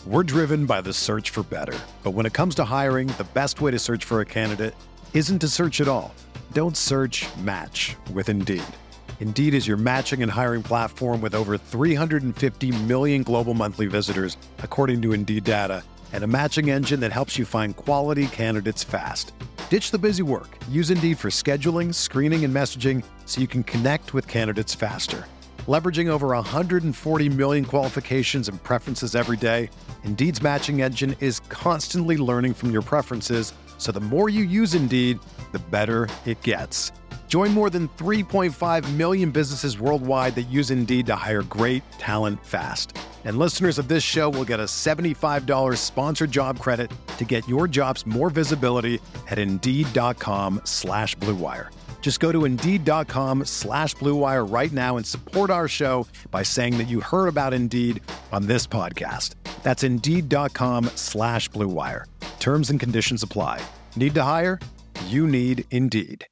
We're driven by the search for better. But when it comes to hiring, the best way to search for a candidate isn't to search at all. Don't search, match with Indeed. Indeed is your matching and hiring platform with over 350 million global monthly visitors, according to Indeed data, and a matching engine that helps you find quality candidates fast. Ditch the busy work. Use Indeed for scheduling, screening, and messaging so you can connect with candidates faster. Leveraging over 140 million qualifications and preferences every day, Indeed's matching engine is constantly learning from your preferences, so the more you use Indeed, the better it gets. Join more than 3.5 million businesses worldwide that use Indeed to hire great talent fast. And listeners of this show will get a $75 sponsored job credit to get your jobs more visibility at Indeed.com/Blue Wire. Just go to Indeed.com/Blue Wire right now and support our show by saying that you heard about Indeed on this podcast. That's Indeed.com/Blue Wire. Terms and conditions apply. Need to hire? You need Indeed.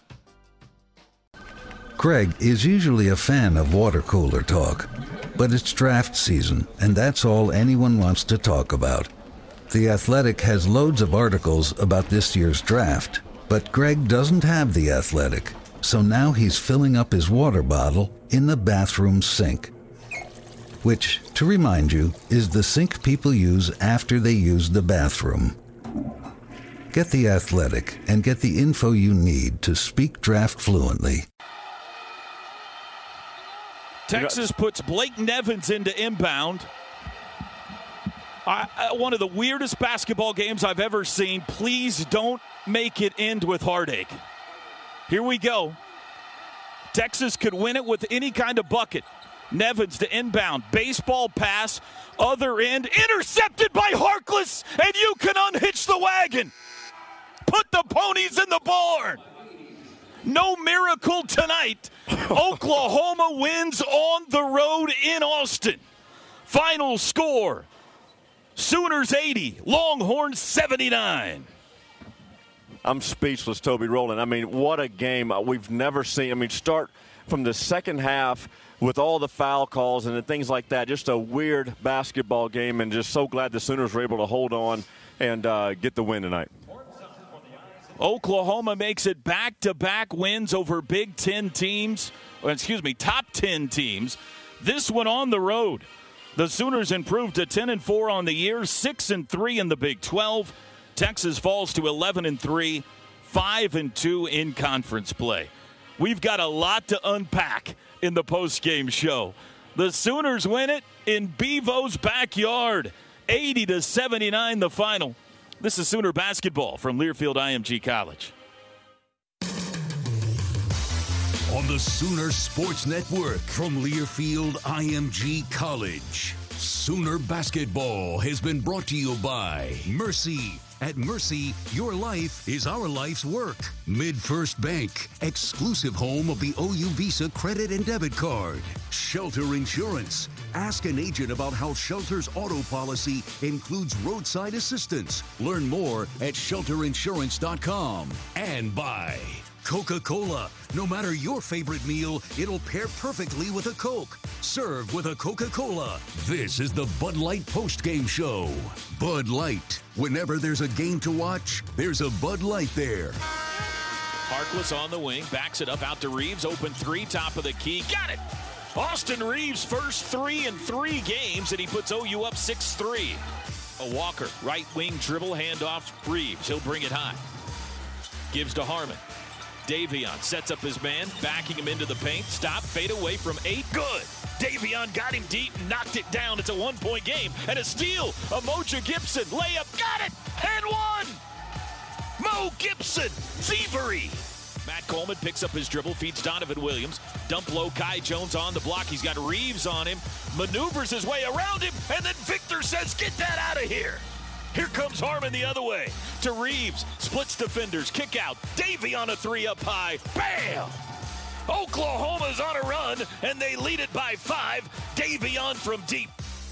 Greg is usually a fan of water cooler talk, but it's draft season, and that's all anyone wants to talk about. The Athletic has loads of articles about this year's draft, but Greg doesn't have The Athletic, so now he's filling up his water bottle in the bathroom sink. Which, to remind you, is the sink people use after they use the bathroom. Get The Athletic and get the info you need to speak draft fluently. Texas puts Blake Nevins into inbound. One of the weirdest basketball games I've ever seen. Please don't make it end with heartache. Here we go. Texas could win it with any kind of bucket. Nevins to inbound. Baseball pass. Other end. Intercepted by Harkless. And you can unhitch the wagon. Put the ponies in the barn. No miracle tonight. Oklahoma wins on the road in Austin. Final score, Sooners 80, Longhorns 79. I'm speechless, Toby Rowland. I mean, what a game we've never seen. I mean, start from the second half with all the foul calls and things like that. Just a weird basketball game, and just so glad the Sooners were able to hold on and get the win tonight. Oklahoma makes it back-to-back wins over Big Ten teams, top 10 teams. This one on the road. The Sooners improved to 10-4 on the year, 6-3 in the Big 12. Texas falls to 11-3, 5-2 in conference play. We've got a lot to unpack in the postgame show. The Sooners win it in Bevo's backyard, 80-79 the final. This is Sooner basketball from Learfield IMG College. On the Sooner Sports Network from Learfield IMG College, Sooner basketball has been brought to you by Mercy. At Mercy, your life is our life's work. MidFirst Bank, exclusive home of the OU Visa credit and debit card. Shelter Insurance. Ask an agent about how Shelter's auto policy includes roadside assistance. Learn more at shelterinsurance.com. And by Coca-Cola. No matter your favorite meal, it'll pair perfectly with a Coke. Served with a Coca-Cola. This is the Bud Light postgame show. Bud Light. Whenever there's a game to watch, there's a Bud Light there. Harkless on the wing, backs it up out to Reeves. Open three, top of the key. Got it! Austin Reeves' first 3 in 3 games, and he puts OU up 6-3. A Walker, right wing dribble, handoff, Reeves. He'll bring it high. Gives to Harmon. Davion sets up his man, backing him into the paint. Stop, fade away from 8. Good. Davion got him deep, knocked it down. It's a 1-point game. And a steal. Umoja Gibson, layup, got it! And one! Mo Gibson, thievery. Matt Coleman picks up his dribble, feeds Donovan Williams. Dump low, Kai Jones on the block. He's got Reeves on him, maneuvers his way around him, and then Victor says, get that out of here. Here comes Harmon the other way to Reeves. Splits defenders, kick out. Davion a 3 up high. Bam! Oklahoma's on a run, and they lead it by 5. Davion from deep.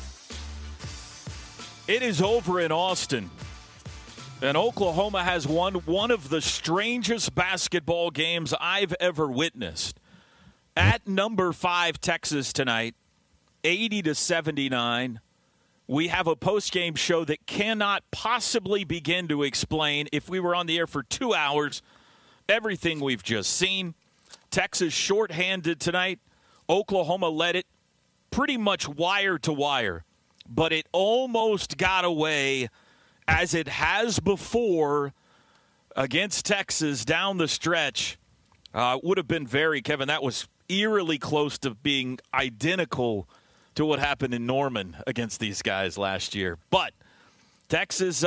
It is over in Austin. And Oklahoma has won one of the strangest basketball games I've ever witnessed. At number 5, Texas tonight, 80-79. we have a post-game show that cannot possibly begin to explain, if we were on the air for 2 hours, everything we've just seen. Texas shorthanded tonight. Oklahoma led it pretty much wire to wire, but it almost got away, as it has before against Texas down the stretch. Would have been Kevin, that was eerily close to being identical to what happened in Norman against these guys last year. But Texas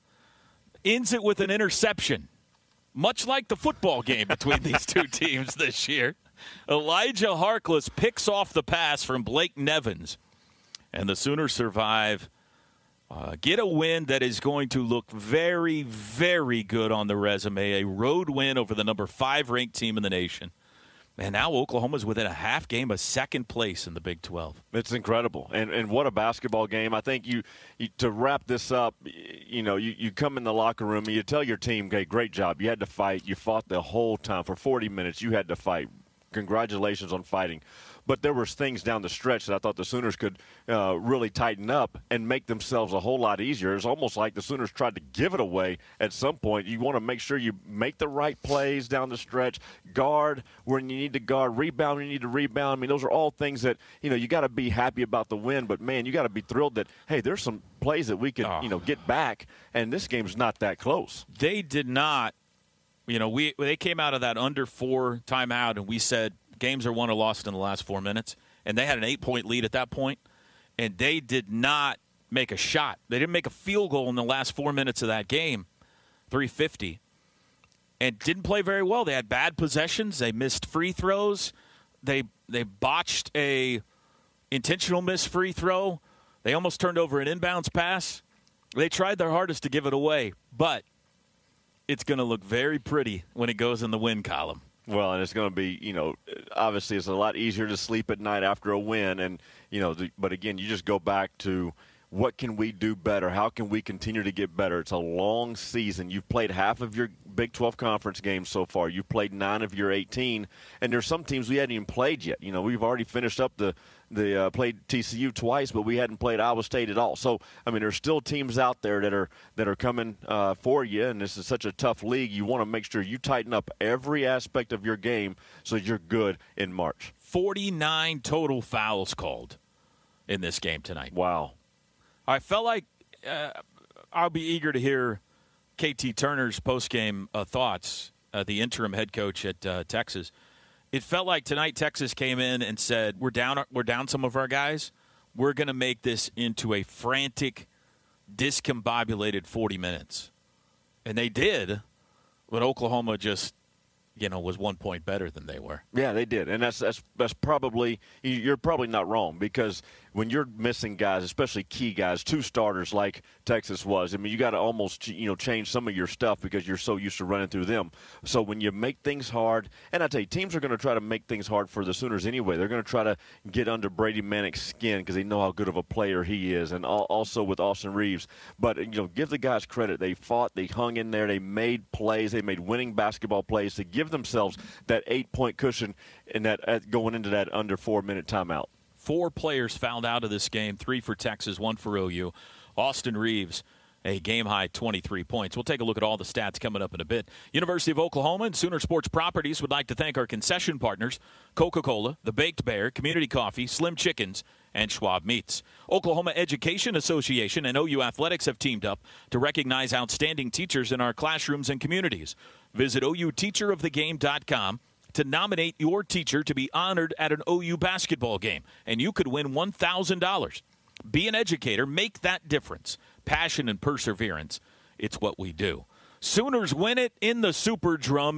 ends it with an interception, much like the football game between these two teams this year. Elijah Harkless picks off the pass from Blake Nevins, and the Sooners survive, get a win that is going to look very, very good on the resume, a road win over the number 5 ranked team in the nation. And now Oklahoma's within a half game of second place in the Big 12. It's incredible. And what a basketball game. I think you to wrap this up, you come in the locker room and you tell your team, hey, great job. You had to fight. You fought the whole time. For 40 minutes, you had to fight. Congratulations on fighting. But there was things down the stretch that I thought the Sooners could really tighten up and make themselves a whole lot easier. It's almost like the Sooners tried to give it away at some point. You want to make sure you make the right plays down the stretch, guard when you need to guard, rebound when you need to rebound. I mean, those are all things that, you got to be happy about the win. But, man, you got to be thrilled that, hey, there's some plays that we could, get back, and this game's not that close. They did not. They came out of that under 4 timeout, and we said games are won or lost in the last 4 minutes. And they had an 8-point lead at that point, and they did not make a shot. They didn't make a field goal in the last 4 minutes of that game, 350, and didn't play very well. They had bad possessions. They missed free throws. They botched a intentional missed free throw. They almost turned over an inbounds pass. They tried their hardest to give it away, but it's going to look very pretty when it goes in the win column. Well, and it's going to be, obviously it's a lot easier to sleep at night after a win. And, but again, you just go back to what can we do better? How can we continue to get better? It's a long season. You've played half of your Big 12 conference games so far. You've played 9 of your 18. And there's some teams we hadn't even played yet. We've already finished up played TCU twice, but we hadn't played Iowa State at all. So, there's still teams out there that are coming for you, and this is such a tough league. You want to make sure you tighten up every aspect of your game so you're good in March. 49 total fouls called in this game tonight. Wow. I felt like I'll be eager to hear KT Turner's postgame thoughts, the interim head coach at Texas. It felt like tonight Texas came in and said, we're down some of our guys. We're going to make this into a frantic, discombobulated 40 minutes. And they did, but Oklahoma just, was 1 point better than they were. Yeah, they did. And that's probably – you're probably not wrong, because when you're missing guys, especially key guys, 2 starters like Texas was, you got to almost, change some of your stuff because you're so used to running through them. So when you make things hard – and I tell you, teams are going to try to make things hard for the Sooners anyway. They're going to try to get under Brady Manek's skin because they know how good of a player he is, and also with Austin Reeves. But, give the guys credit. They fought. They hung in there. They made plays. They made winning basketball plays to give themselves that 8-point cushion in that going into that under 4-minute timeout. 4 players fouled out of this game, 3 for Texas, 1 for OU. Austin Reeves, a game-high 23 points. We'll take a look at all the stats coming up in a bit. University of Oklahoma and Sooner Sports Properties would like to thank our concession partners, Coca-Cola, The Baked Bear, Community Coffee, Slim Chickens, and Schwab Meats. Oklahoma Education Association and OU Athletics have teamed up to recognize outstanding teachers in our classrooms and communities. Visit OUTeacherOfTheGame.com to nominate your teacher to be honored at an OU basketball game, and you could win $1,000. Be an educator. Make that difference. Passion and perseverance. It's what we do. Sooners win it in the Superdrum,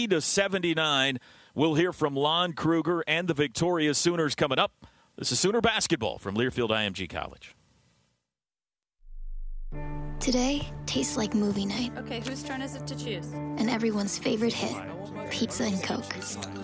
80-79. We'll hear from Lon Kruger and the victorious Sooners coming up. This is Sooner basketball from Learfield IMG College. Today tastes like movie night. Okay, whose turn is it to choose? And everyone's favorite hit, pizza and Coke.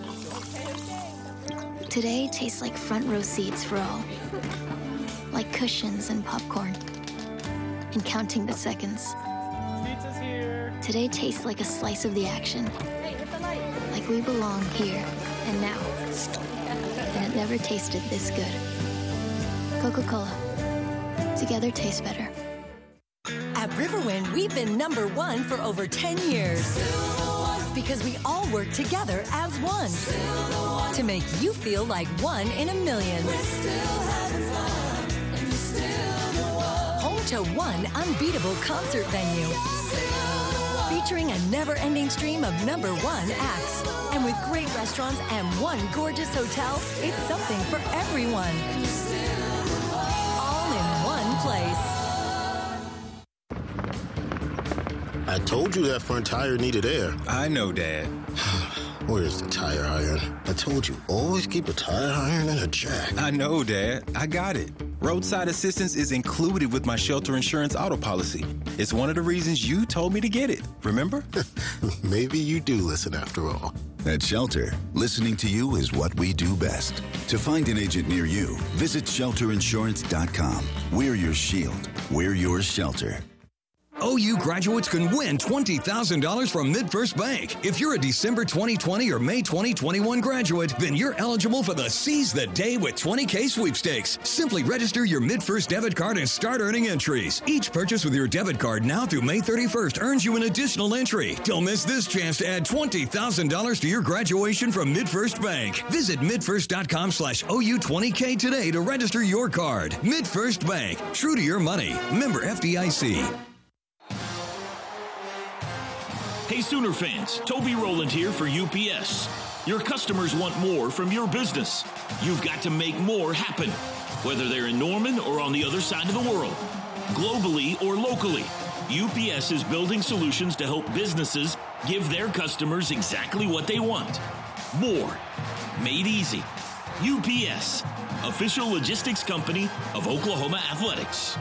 Today tastes like front row seats for all. Like cushions and popcorn. And counting the seconds. Pizza's here. Today tastes like a slice of the action. Like we belong here and now. And it never tasted this good. Coca-Cola. Together tastes better. At Riverwind, we've been #1 for over 10 years. Because we all work together as one. To make you feel like one in a million. Home to one unbeatable concert venue. Featuring a never-ending stream of #1 acts. And with great restaurants and one gorgeous hotel, it's something for everyone. All in one place. I told you that front tire needed air. I know, Dad. Where's the tire iron? I told you, always keep a tire iron and a jack. I know, Dad. I got it. Roadside assistance is included with my Shelter Insurance auto policy. It's one of the reasons you told me to get it, remember? Maybe you do listen after all. At Shelter, listening to you is what we do best. To find an agent near you, visit shelterinsurance.com. We're your shield. We're your shelter. OU graduates can win $20,000 from MidFirst Bank. If you're a December 2020 or May 2021 graduate, then you're eligible for the Seize the Day with $20K sweepstakes. Simply register your MidFirst debit card and start earning entries. Each purchase with your debit card now through May 31st earns you an additional entry. Don't miss this chance to add $20,000 to your graduation from MidFirst Bank. Visit midfirst.com/OU20K today to register your card. MidFirst Bank. True to your money. Member FDIC. Hey Sooner fans, Toby Rowland here for UPS. Your customers want more from your business. You've got to make more happen, whether they're in Norman or on the other side of the world, globally or locally. UPS is building solutions to help businesses give their customers exactly what they want. More. Made easy. UPS, official logistics company of Oklahoma Athletics.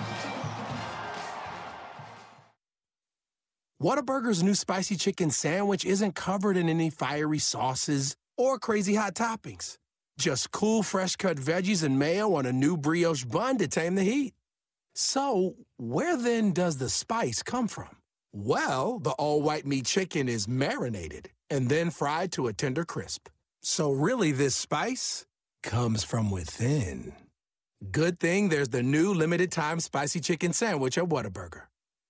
Whataburger's new spicy chicken sandwich isn't covered in any fiery sauces or crazy hot toppings. Just cool, fresh-cut veggies and mayo on a new brioche bun to tame the heat. So, where then does the spice come from? Well, the all-white meat chicken is marinated and then fried to a tender crisp. So really, this spice comes from within. Good thing there's the new limited-time spicy chicken sandwich at Whataburger.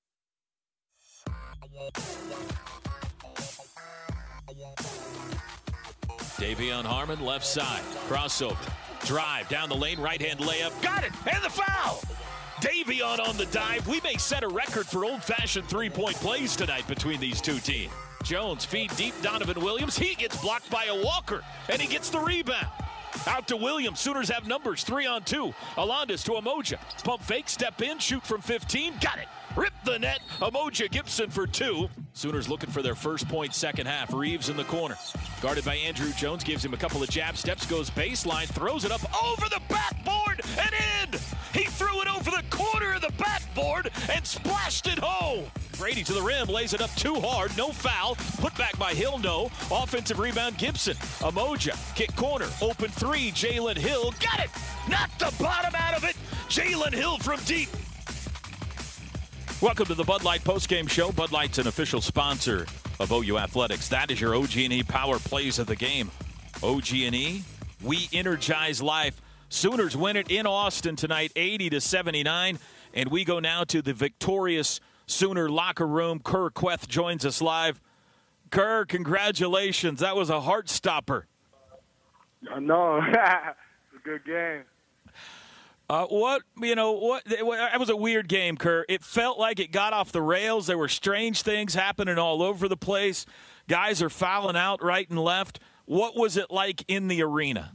Davion Harmon, left side, crossover, drive down the lane, right-hand layup, got it, and the foul! Davion on the dive. We may set a record for old-fashioned three-point plays tonight between these two teams. Jones feed deep, Donovan Williams. He gets blocked by a Walker, and he gets the rebound. Out to Williams. Sooners have numbers, 3-on-2. Alondas to Umoja. Pump fake, step in, shoot from 15. Got it. Rip the net. Umoja Gibson for 2. Sooners looking for their first point second half. Reeves in the corner. Guarded by Andrew Jones. Gives him a couple of jab steps. Goes baseline. Throws it up over the backboard and in. He threw it over the corner of the backboard and splashed it home. Brady to the rim. Lays it up too hard. No foul. Put back by Hill. No. Offensive rebound Gibson. Umoja. Kick corner. Open three. Jalen Hill. Got it. Knocked the bottom out of it. Jalen Hill from deep. Welcome to the Bud Light postgame show. Bud Light's an official sponsor of OU Athletics. That is your OG&E Power Plays of the game. OG&E, we energize life. Sooners win it in Austin tonight, 80-79. And we go now to the victorious Sooner locker room. Kerr Queth joins us live. Kerr, congratulations. That was a heart stopper. I know. It's a good game. It was a weird game, Kerr. It felt like it got off the rails. There were strange things happening all over the place. Guys are fouling out right and left. What was it like in the arena?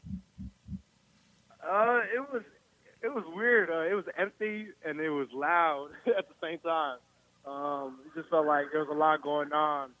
It was weird. It was empty and it was loud at the same time. It just felt like there was a lot going on.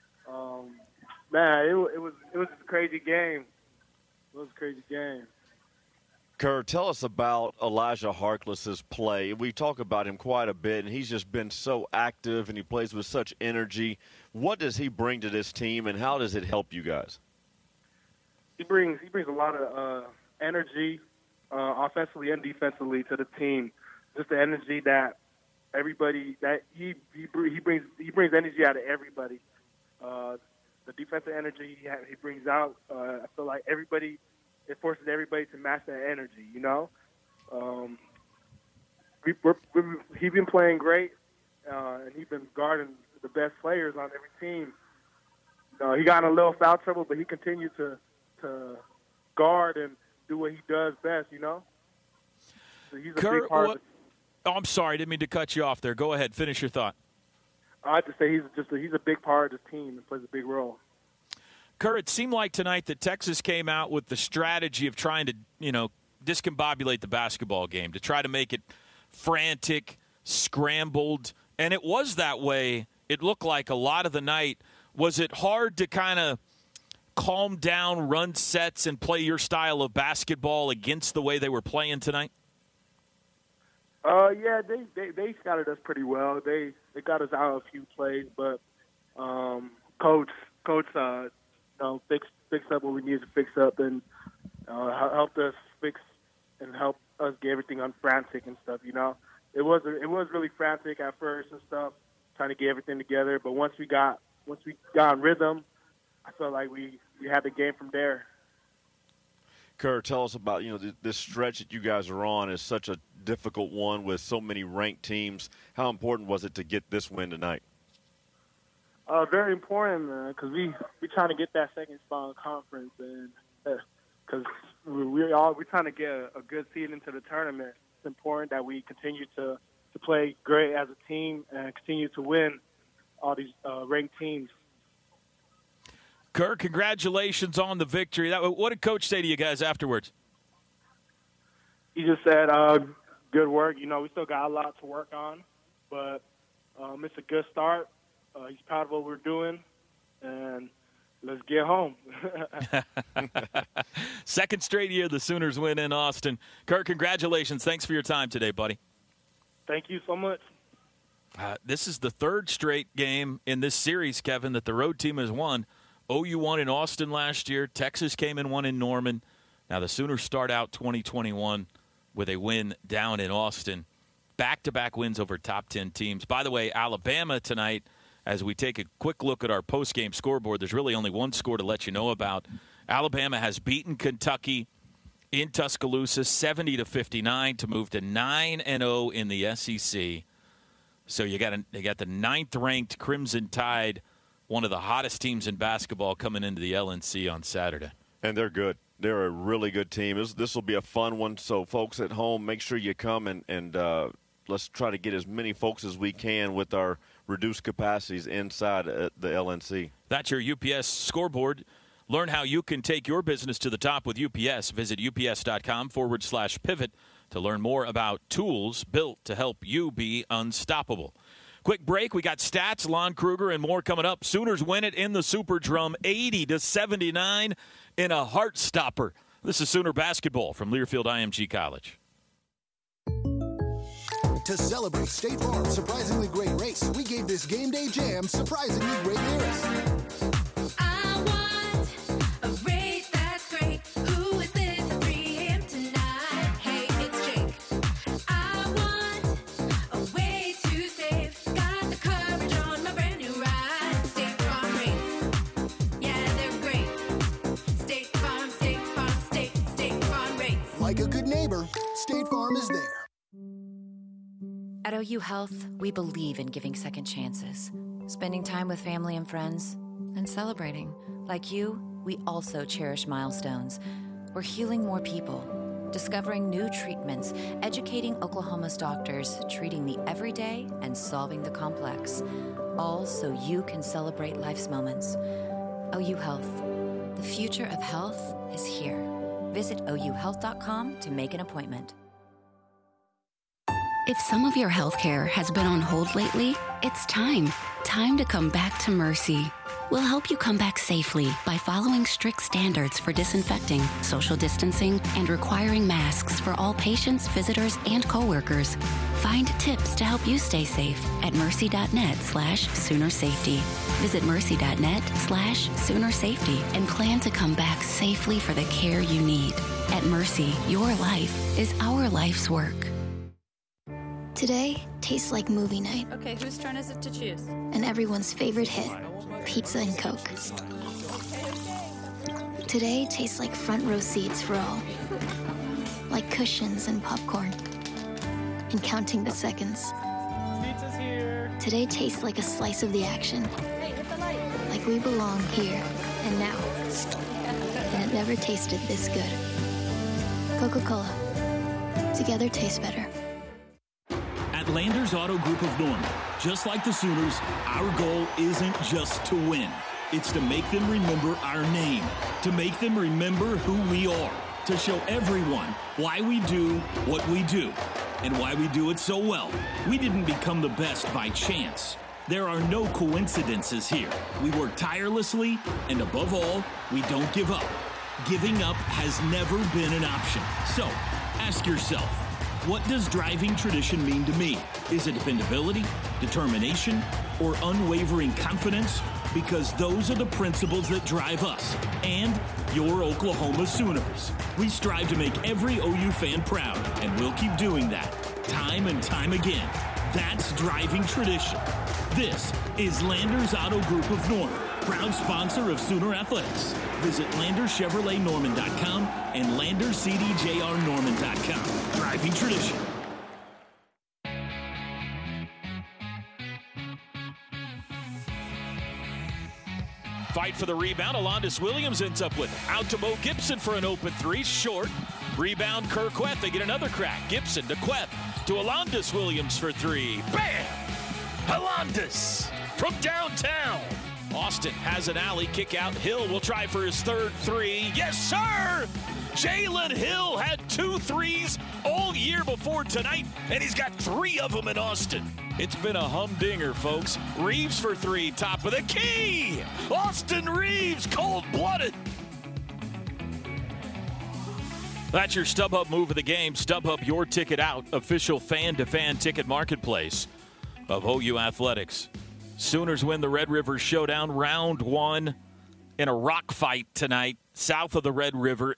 It was a crazy game. It was a crazy game. Kerr, tell us about Elijah Harkless's play. We talk about him quite a bit, and he's just been so active, and he plays with such energy. What does he bring to this team, and how does it help you guys? He brings a lot of energy, offensively and defensively, to the team. Just the energy that everybody that he brings energy out of everybody. The defensive energy he brings out. I feel like it forces everybody to match that energy, you know? he's been playing great, and he's been guarding the best players on every team. He got in a little foul trouble, but he continued to guard and do what he does best, So he's a big part of it. Oh, I'm sorry. I didn't mean to cut you off there. Go ahead. Finish your thought. I'd just say he's a big part of the team and plays a big role. Kerr, it seemed like tonight that Texas came out with the strategy of trying to, discombobulate the basketball game, to try to make it frantic, scrambled, and it was that way. It looked like a lot of the night. Was it hard to kind of calm down, run sets, and play your style of basketball against the way they were playing tonight? Yeah, they scouted us pretty well. They got us out a few plays, but coach fixed up what we needed to fix up and helped us fix and help us get everything unfrantic and stuff. It was really frantic at first and stuff, trying to get everything together. But once we got in rhythm, I felt like we had the game from there. Kerr, tell us about this stretch that you guys are on is such a difficult one with so many ranked teams. How important was it to get this win tonight? Very important, because we trying to get that second spot in conference, and because we're trying to get a good seed into the tournament. It's important that we continue to play great as a team and continue to win all these ranked teams. Kerr, congratulations on the victory. What did Coach say to you guys afterwards? He just said, good work. We still got a lot to work on, but it's a good start. He's proud of what we're doing, and let's get home. Second straight year the Sooners win in Austin. Kerr, congratulations. Thanks for your time today, buddy. Thank you so much. This is the third straight game in this series, Kevin, that the road team has won. OU won in Austin last year. Texas came and won in Norman. Now the Sooners start out 2021 with a win down in Austin. Back-to-back wins over top 10 teams. By the way, Alabama tonight, as we take a quick look at our post-game scoreboard, there's really only one score to let you know about. Alabama has beaten Kentucky in Tuscaloosa 70-59 to move to 9-0 in the SEC. So you got the 9th-ranked Crimson Tide, one of the hottest teams in basketball, coming into the LNC on Saturday. And they're good. They're a really good team. This will be a fun one. So, folks at home, make sure you come and let's try to get as many folks as we can with our reduced capacities inside the LNC. That's your UPS scoreboard. Learn how you can take your business to the top with UPS. Visit ups.com/pivot to learn more about tools built to help you be unstoppable. Quick break. We got stats, Lon Kruger, and more coming up. Sooners win it in the Superdrum 80-79 in a heart stopper. This is Sooner basketball from Learfield IMG College. To celebrate State Farm's surprisingly great race, we gave this game day jam surprisingly great lyrics. I want a race that's great. Who is this? I free him tonight. Hey, it's Jake. I want a way to save. Got the coverage on my brand new ride. State Farm race. Yeah, they're great. State Farm, State Farm, State Farm race. Like a good neighbor, State Farm is there. At OU Health, we believe in giving second chances, spending time with family and friends, and celebrating. Like you, we also cherish milestones. We're healing more people, discovering new treatments, educating Oklahoma's doctors, treating the everyday and solving the complex, all so you can celebrate life's moments. OU Health. The future of health is here. Visit ouhealth.com to make an appointment. If some of your health care has been on hold lately, it's time to come back to Mercy. We'll help you come back safely by following strict standards for disinfecting, social distancing, and requiring masks for all patients, visitors, and coworkers. Find tips to help you stay safe at mercy.net/SoonerSafety. Visit mercy.net/SoonerSafety and plan to come back safely for the care you need. At Mercy, your life is our life's work. Today tastes like movie night. Okay, whose turn is it to choose? And everyone's favorite hit, pizza and Coke. Today tastes like front row seats for all. Like cushions and popcorn. and counting the seconds. Pizza's here. Today tastes like a slice of the action. Hey, hit the light. Like we belong here and now. And it never tasted this good. Coca-Cola. Together tastes better. At Landers Auto Group of Norman, just like the Sooners, our goal isn't just to win. It's to make them remember our name, to make them remember who we are, to show everyone why we do what we do, and why we do it so well. We didn't become the best by chance. There are no coincidences here. We work tirelessly, and above all, we don't give up. Giving up has never been an option. So, ask yourself, what does driving tradition mean to me? Is it dependability, determination, or unwavering confidence? Because those are the principles that drive us and your Oklahoma Sooners. We strive to make every OU fan proud, and we'll keep doing that time and time again. That's driving tradition. This is Landers Auto Group of Norman, proud sponsor of Sooner Athletics. Visit LandersChevroletNorman.com and LandersCDJRNorman.com. Driving tradition. Fight for the rebound. Alondas Williams ends up with it. Out to Mo Gibson for an open three. Short. Rebound Kerr Queth. They get another crack. Gibson to Queth. To Alondas Williams for three. Bam! Alondas from downtown. Austin has an alley kick out. Hill will try for his third three. Yes, sir! Jalen Hill had 2 threes all year before tonight, and he's got 3 of them in Austin. It's been a humdinger, folks. Reeves for 3, top of the key. Austin Reeves, cold-blooded. That's your StubHub move of the game. StubHub, your ticket out. Official fan-to-fan ticket marketplace of OU Athletics. Sooners win the Red River Showdown, round 1 in a rock fight tonight, south of the Red River,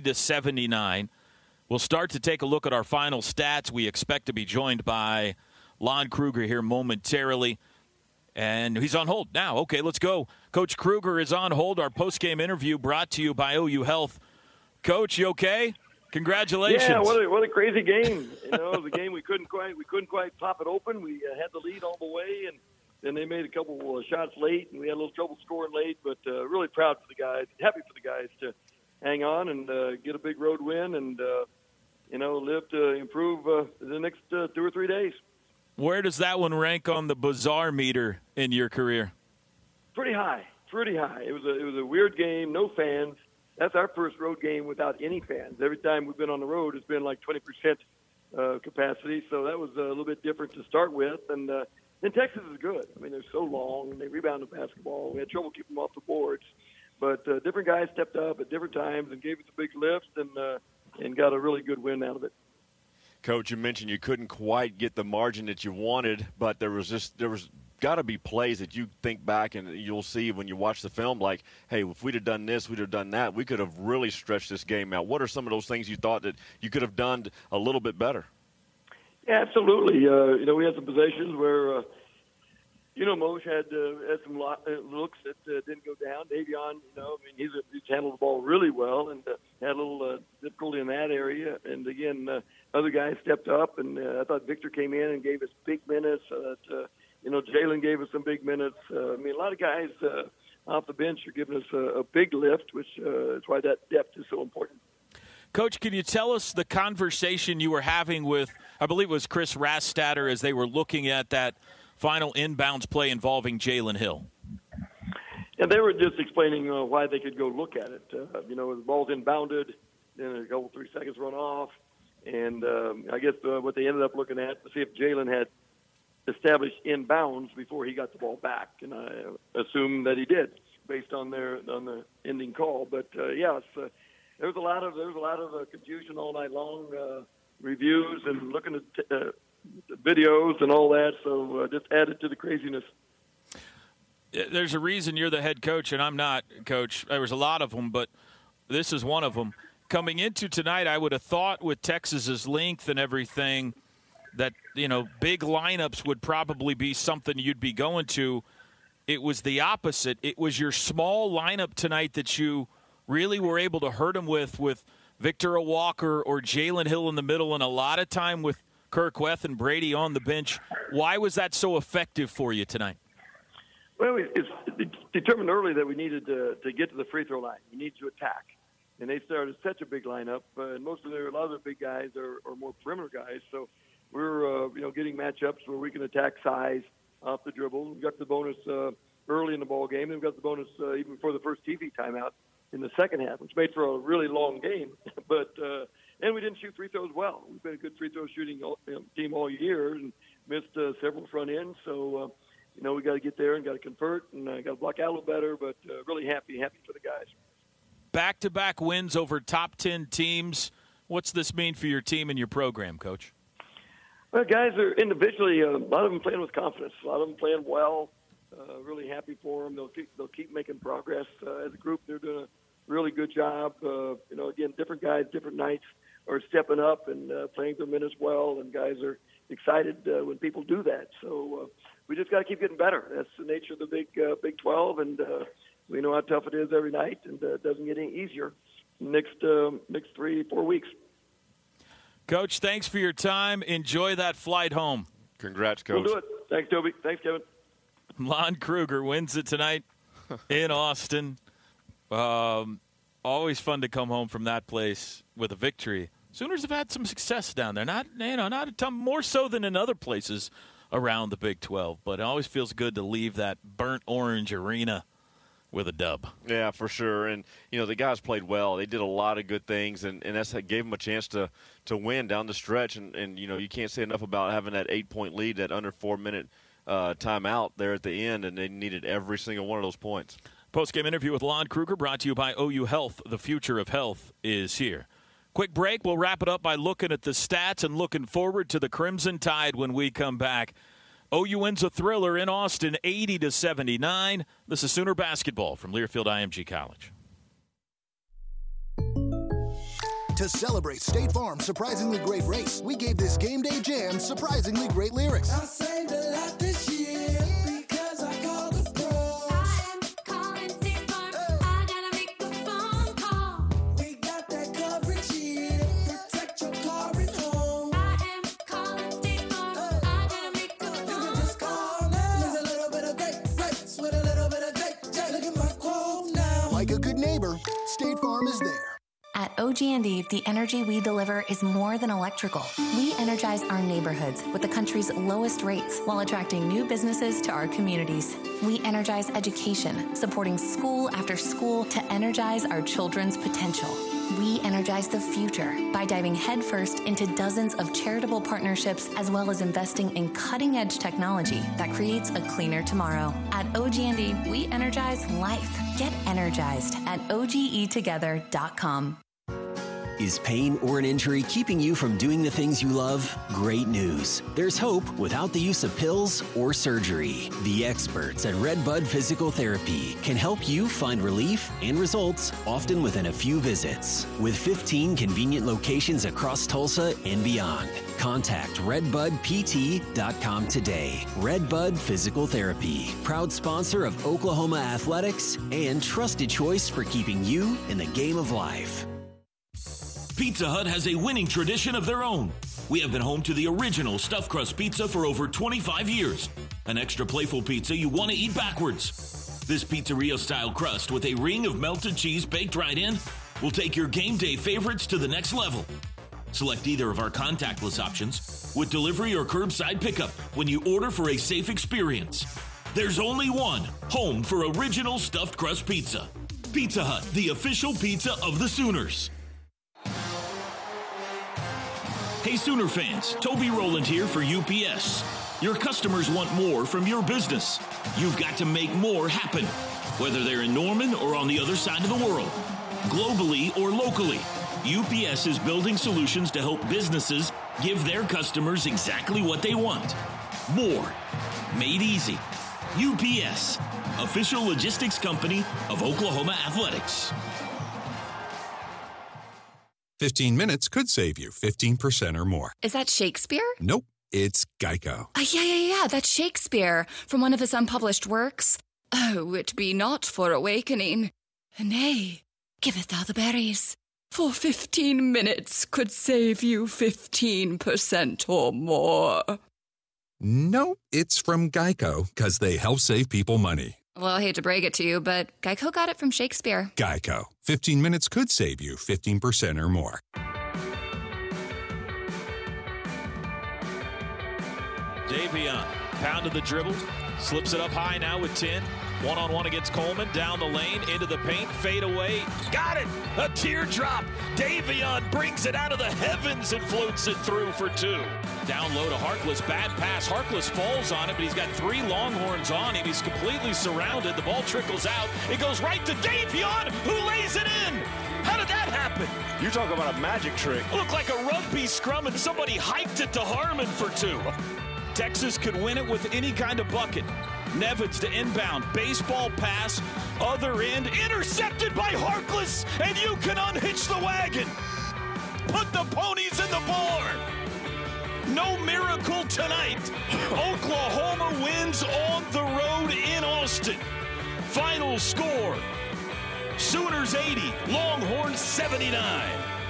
80-79. We'll start to take a look at our final stats. We expect to be joined by Lon Kruger here momentarily, and he's on hold now. Okay, let's go. Coach Kruger is on hold. Our post-game interview brought to you by OU Health. Coach, you okay? Congratulations. Yeah, what a crazy game. You know, it was a game we couldn't quite pop it open. We had the lead all the way, and then they made a couple shots late, and we had a little trouble scoring late. But really proud for the guys, happy for the guys to hang on and get a big road win, and live to improve the next 2 or 3 days. Where does that one rank on the bizarre meter in your career? Pretty high. It was a weird game, no fans. That's our first road game without any fans. Every time we've been on the road, it's been like 20% capacity, so that was a little bit different to start with. And Texas is good. I mean, they're so long, and they rebound the basketball. We had trouble keeping them off the boards. But different guys stepped up at different times and gave us a big lift and got a really good win out of it. Coach, you mentioned you couldn't quite get the margin that you wanted, but there was got to be plays that you think back and you'll see when you watch the film like, hey, if we'd have done this, we'd have done that, we could have really stretched this game out. What are some of those things you thought that you could have done a little bit better? Yeah, absolutely. We had some possessions where, Moshe had some looks that didn't go down. Davion, he's handled the ball really well and had a little difficulty in that area. And, again, other guys stepped up, and I thought Victor came in and gave us big minutes. Jalen gave us some big minutes. A lot of guys off the bench are giving us a big lift, which is why that depth is so important. Coach, can you tell us the conversation you were having with, I believe it was Chris Rastatter, as they were looking at that final inbounds play involving Jalen Hill? And they were just explaining why they could go look at it. The ball's inbounded, then a couple 3 seconds run off, and I guess what they ended up looking at to see if Jalen had established inbounds before he got the ball back, and I assume that he did based on the ending call. But there was a lot of confusion all night long, reviews and looking at videos and all that. So just added to the craziness. There's a reason you're the head coach and I'm not, Coach. There was a lot of them, but this is one of them. Coming into tonight, I would have thought with Texas's length and everything that, big lineups would probably be something you'd be going to. It was the opposite. It was your small lineup tonight that you really were able to hurt them with Victor Walker or Jalen Hill in the middle, and a lot of time with Kirk Weth and Brady on the bench. Why was that so effective for you tonight? Well, it's determined early that we needed to get to the free throw line. We need to attack. And they started such a big lineup, and a lot of their big guys are more perimeter guys. So we're getting matchups where we can attack size off the dribble. We got the bonus early in the ball game, and we got the bonus even before the first TV timeout in the second half, which made for a really long game. But and we didn't shoot free throws well. We've been a good free throw shooting team all year and missed several front ends. So we got to get there and got to convert and got to block out a little better. But really happy for the guys. Back-to-back wins over top 10 teams. What's this mean for your team and your program, Coach? Well, guys are individually, a lot of them playing with confidence. A lot of them playing well. Really happy for them. They'll keep making progress. As a group, they're doing a really good job. Again, different guys, different nights are stepping up and playing their minutes well, and guys are excited when people do that. So we just got to keep getting better. That's the nature of the Big 12, and we know how tough it is every night, and it doesn't get any easier next 3-4 weeks. Coach, thanks for your time. Enjoy that flight home. Congrats, Coach. We'll do it. Thanks, Toby. Thanks, Kevin. Lon Kruger wins it tonight in Austin. Always fun to come home from that place with a victory. Sooners have had some success down there. Not a ton more so than in other places around the Big 12, but it always feels good to leave that burnt orange arena with a dub. Yeah, for sure. And, the guys played well. They did a lot of good things, and that gave them a chance to win down the stretch. And you can't say enough about having that 8-point lead, that under 4-minute timeout there at the end, and they needed every single one of those points. Post-game interview with Lon Kruger brought to you by OU Health. The future of health is here. Quick break. We'll wrap it up by looking at the stats and looking forward to the Crimson Tide when we come back. OU wins a thriller in Austin, 80-79. This is Sooner basketball from Learfield IMG College. To celebrate State Farm's surprisingly great race, we gave this game day jam surprisingly great lyrics. I saved a lot this year because I called the pros. I am calling State Farm. I gotta make a phone call. We got that coverage here. Protect your car and home. I am calling State Farm. I gotta make a phone call. You can just call now. There's a little bit of great race with a little bit of great. Look at my quote now. Like a good neighbor, State Farm is there. At OG&E, the energy we deliver is more than electrical. We energize our neighborhoods with the country's lowest rates while attracting new businesses to our communities. We energize education, supporting school after school to energize our children's potential. We energize the future by diving headfirst into dozens of charitable partnerships as well as investing in cutting-edge technology that creates a cleaner tomorrow. At OG&E, we energize life. Get energized at OGEtogether.com. Is pain or an injury keeping you from doing the things you love? Great news. There's hope without the use of pills or surgery. The experts at Red Bud Physical Therapy can help you find relief and results often within a few visits. With 15 convenient locations across Tulsa and beyond. Contact redbudpt.com today. Red Bud Physical Therapy, proud sponsor of Oklahoma Athletics and trusted choice for keeping you in the game of life. Pizza Hut has a winning tradition of their own. We have been home to the original stuffed crust pizza for over 25 years. An extra playful pizza you want to eat backwards. This pizzeria-style crust with a ring of melted cheese baked right in will take your game day favorites to the next level. Select either of our contactless options with delivery or curbside pickup when you order for a safe experience. There's only one home for original stuffed crust pizza. Pizza Hut, the official pizza of the Sooners. Hey Sooner fans, Toby Rowland here for UPS. Your customers want more from your business. You've got to make more happen, whether they're in Norman or on the other side of the world. Globally or locally, UPS is building solutions to help businesses give their customers exactly what they want. More. Made easy. UPS, official logistics company of Oklahoma Athletics. 15 minutes could save you 15% or more. Is that Shakespeare? Nope, it's Geico. Yeah, that's Shakespeare from one of his unpublished works. Oh, it be not for awakening. Nay, giveth thou the berries. for 15 minutes could save you 15% or more. Nope, it's from Geico, because they help save people money. Well, I hate to break it to you, but Geico got it from Shakespeare. Geico. 15 minutes could save you 15% or more. Davion pounded the dribble, slips it up high now with 10. One-on-one against Coleman, down the lane, into the paint, fade away. Got it! A teardrop. Davion brings it out of the heavens and floats it through for 2. Down low to Harkless, bad pass. Harkless falls on it, but he's got 3 Longhorns on him. He's completely surrounded. The ball trickles out. It goes right to Davion, who lays it in. How did that happen? You talk about a magic trick. Looked like a rugby scrum, and somebody hiked it to Harmon for 2. Texas could win it with any kind of bucket. Nevins to inbound, baseball pass, other end, intercepted by Harkless, and you can unhitch the wagon. Put the ponies in the barn. No miracle tonight. Oklahoma wins on the road in Austin. Final score, Sooners 80, Longhorns 79.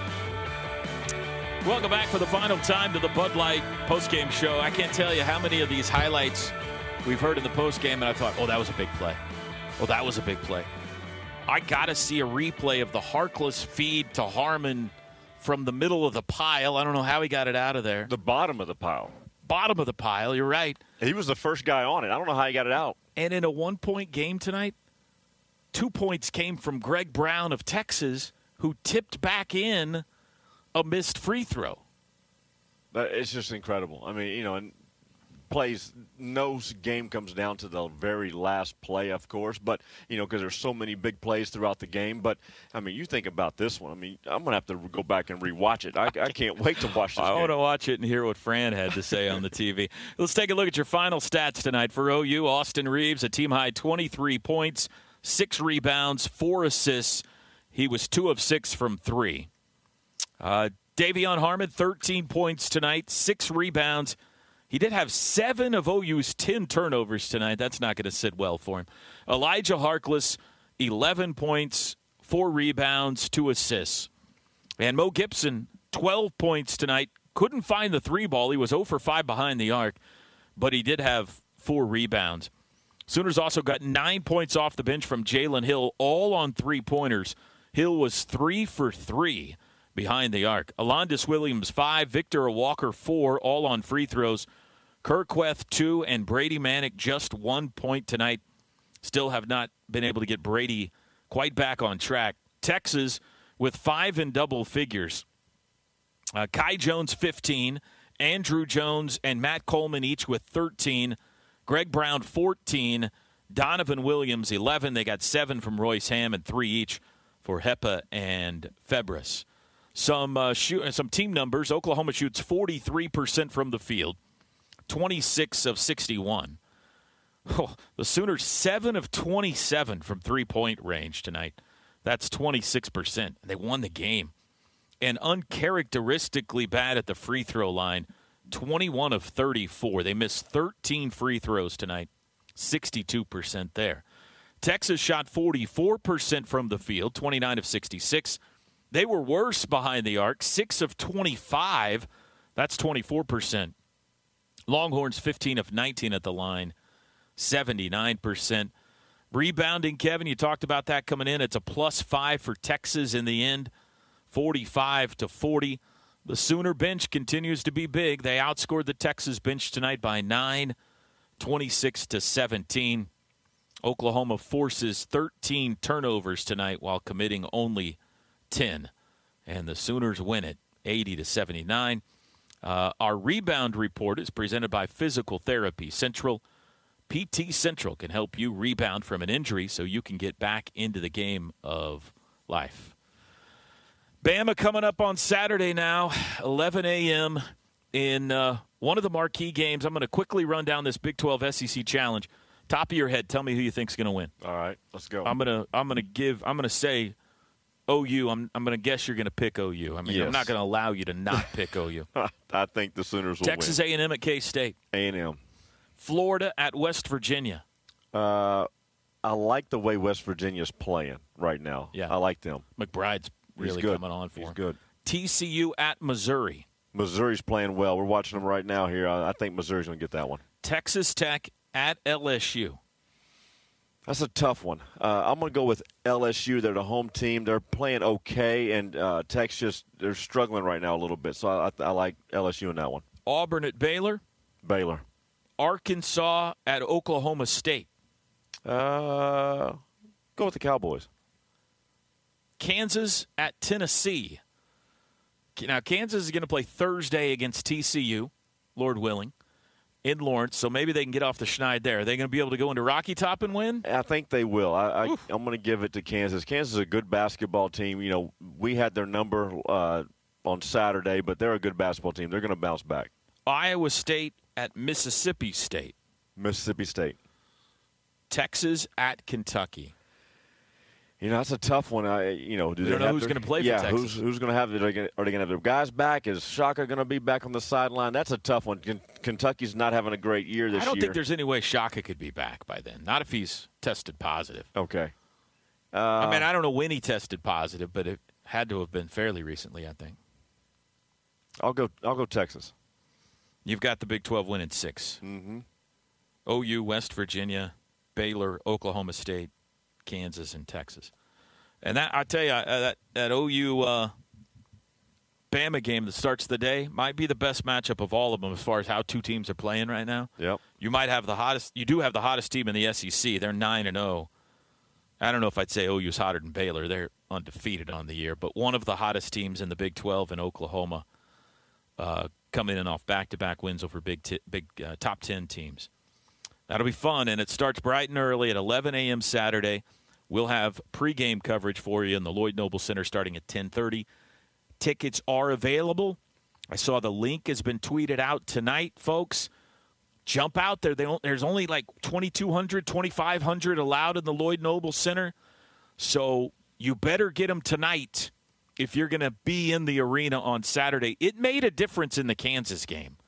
Welcome back for the final time to the Bud Light postgame show. I can't tell you how many of these highlights we've heard in the postgame, and I thought, oh, that was a big play. Oh, that was a big play. I got to see a replay of the Harkless feed to Harmon from the middle of the pile. I don't know how he got it out of there. The bottom of the pile. Bottom of the pile, you're right. He was the first guy on it. I don't know how he got it out. And in a one-point game tonight, 2 points came from Greg Brown of Texas, who tipped back in a missed free throw. It's just incredible. I mean, and plays, no game comes down to the very last play, of course, but, because there's so many big plays throughout the game. But, I mean, you think about this one. I mean, I'm going to have to go back and rewatch it. I can't wait to watch this I game. want to watch it and hear what Fran had to say on the TV. Let's take a look at your final stats tonight for OU. Austin Reeves, a team-high 23 points, 6 rebounds, 4 assists. He was 2 of 6 from 3. Davion Harmon, 13 points tonight, 6 rebounds. He did have 7 of OU's 10 turnovers tonight. That's not going to sit well for him. Elijah Harkless, 11 points, 4 rebounds, 2 assists. And Mo Gibson, 12 points tonight. Couldn't find the 3 ball. He was 0 for 5 behind the arc, but he did have 4 rebounds. Sooners also got 9 points off the bench from Jalen Hill, all on 3-pointers. Hill was 3 for 3 behind the arc. Alondis Williams, 5. Victor Walker, 4, all on free throws. Kirkweth, 2, and Brady Manick, just 1 point tonight. Still have not been able to get Brady quite back on track. Texas with 5 in double figures. Kai Jones, 15. Andrew Jones and Matt Coleman each with 13. Greg Brown, 14. Donovan Williams, 11. They got 7 from Royce Hamm and 3 each for Hepa and Febres. Some team numbers. Oklahoma shoots 43% from the field, 26 of 61. Oh, the Sooners 7 of 27 from three-point range tonight. That's 26%. They won the game. And uncharacteristically bad at the free throw line, 21 of 34. They missed 13 free throws tonight, 62% there. Texas shot 44% from the field, 29 of 66. They were worse behind the arc, 6 of 25. That's 24%. Longhorns 15 of 19 at the line, 79%. Rebounding, Kevin, you talked about that coming in. It's a +5 for Texas in the end, 45-40. The Sooner bench continues to be big. They outscored the Texas bench tonight by 9, 26-17. Oklahoma forces 13 turnovers tonight while committing only 10. And the Sooners win it 80-79. Our rebound report is presented by Physical Therapy Central. PT Central can help you rebound from an injury so you can get back into the game of life. Bama coming up on Saturday now, 11 a.m. in one of the marquee games. I'm going to quickly run down this Big 12 SEC Challenge. Top of your head, tell me who you think's going to win. All right, let's go. I'm going to say OU. I'm going to guess you're going to pick OU. I mean, Yes. I'm not going to allow you to not pick OU. I think the Sooners will Texas win. A&M at K-State. A&M. Florida at West Virginia. I like the way West Virginia's playing right now. Yeah. I like them. McBride's really good. coming on for him. He's good. TCU at Missouri. Missouri's playing well. We're watching them right now here. I think Missouri's going to get that one. Texas Tech at LSU. That's a tough one. I'm going to go with LSU. They're the home team. They're playing okay, and Tech's they're struggling right now a little bit. So I like LSU in that one. Auburn at Baylor. Baylor. Arkansas at Oklahoma State. Go with the Cowboys. Kansas at Tennessee. Now, Kansas is going to play Thursday against TCU, Lord willing, in Lawrence, so maybe they can get off the schneid there. Are they going to be able to go into Rocky Top and win? I think they will. I'm going to give it to Kansas. Kansas is a good basketball team. You know, we had their number on Saturday, but they're a good basketball team. They're going to bounce back. Iowa State at Mississippi State. Mississippi State. Texas at Kentucky. You know, that's a tough one. We don't know who's going to play for Texas. Who's going to have it? Are they going to have their guys back? Is Shaka going to be back on the sideline? That's a tough one. Kentucky's not having a great year this year. I don't think there's any way Shaka could be back by then. Not if he's tested positive. Okay. I mean, I don't know when he tested positive, but it had to have been fairly recently, I think. I'll go Texas. You've got the Big 12 winning 6. Mm-hmm. OU, West Virginia, Baylor, Oklahoma State, Kansas, and Texas. And that, I tell you, that OU Bama game that starts the day might be the best matchup of all of them as far as how two teams are playing right now. Yep. You might have you do have the hottest team in the SEC. They're 9-0. I don't know if I'd say OU's hotter than Baylor. They're undefeated on the year. But one of the hottest teams in the Big 12 in Oklahoma coming in off back-to-back wins over big top 10 teams. That'll be fun, and it starts bright and early at 11 a.m. Saturday. We'll have pregame coverage for you in the Lloyd Noble Center starting at 10:30. Tickets are available. I saw the link has been tweeted out tonight, folks. Jump out there. There's only like 2,200, 2,500 allowed in the Lloyd Noble Center. So you better get them tonight if you're going to be in the arena on Saturday. It made a difference in the Kansas game.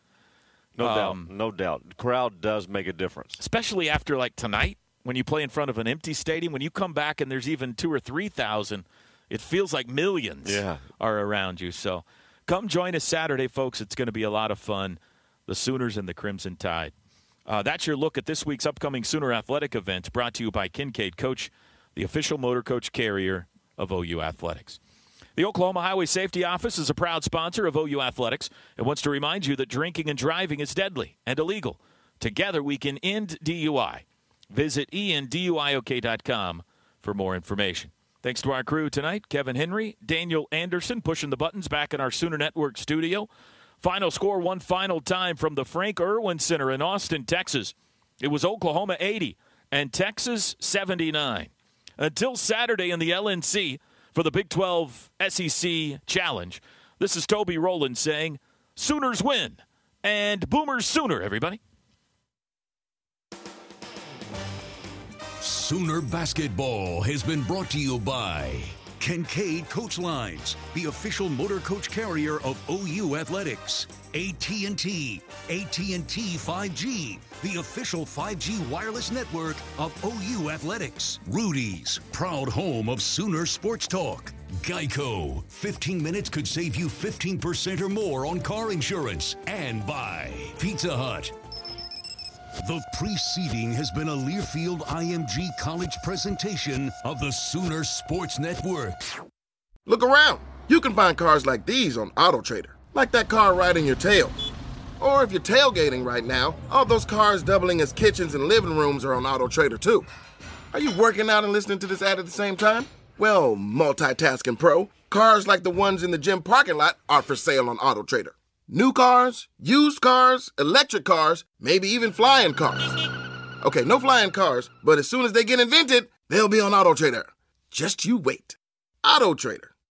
No doubt. The crowd does make a difference. Especially after, like, tonight, when you play in front of an empty stadium. When you come back and there's even 2,000 or 3,000, it feels like millions are around you. So come join us Saturday, folks. It's going to be a lot of fun. The Sooners and the Crimson Tide. That's your look at this week's upcoming Sooner Athletic events, brought to you by Kincaid Coach, the official motor coach carrier of OU Athletics. The Oklahoma Highway Safety Office is a proud sponsor of OU Athletics and wants to remind you that drinking and driving is deadly and illegal. Together we can end DUI. Visit enduiok.com for more information. Thanks to our crew tonight, Kevin Henry, Daniel Anderson pushing the buttons back in our Sooner Network studio. Final score one final time from the Frank Irwin Center in Austin, Texas. It was Oklahoma 80 and Texas 79. Until Saturday in the LNC, for the Big 12 SEC Challenge, this is Toby Rowland saying, Sooners win, and Boomers Sooner, everybody. Sooner Basketball has been brought to you by Kincaid Coach Lines, the official motor coach carrier of OU Athletics. AT&T 5G, the official 5G wireless network of OU Athletics. Rudy's, proud home of Sooner Sports Talk. Geico, 15 minutes could save you 15% or more on car insurance. And by Pizza Hut. The preceding has been a Learfield IMG College presentation of the Sooner Sports Network. Look around. You can find cars like these on AutoTrader, like that car riding your tail. Or if you're tailgating right now, all those cars doubling as kitchens and living rooms are on AutoTrader too. Are you working out and listening to this ad at the same time? Well, multitasking pro, cars like the ones in the gym parking lot are for sale on AutoTrader. New cars, used cars, electric cars, maybe even flying cars. Okay, no flying cars, but as soon as they get invented, they'll be on AutoTrader. Just you wait. AutoTrader.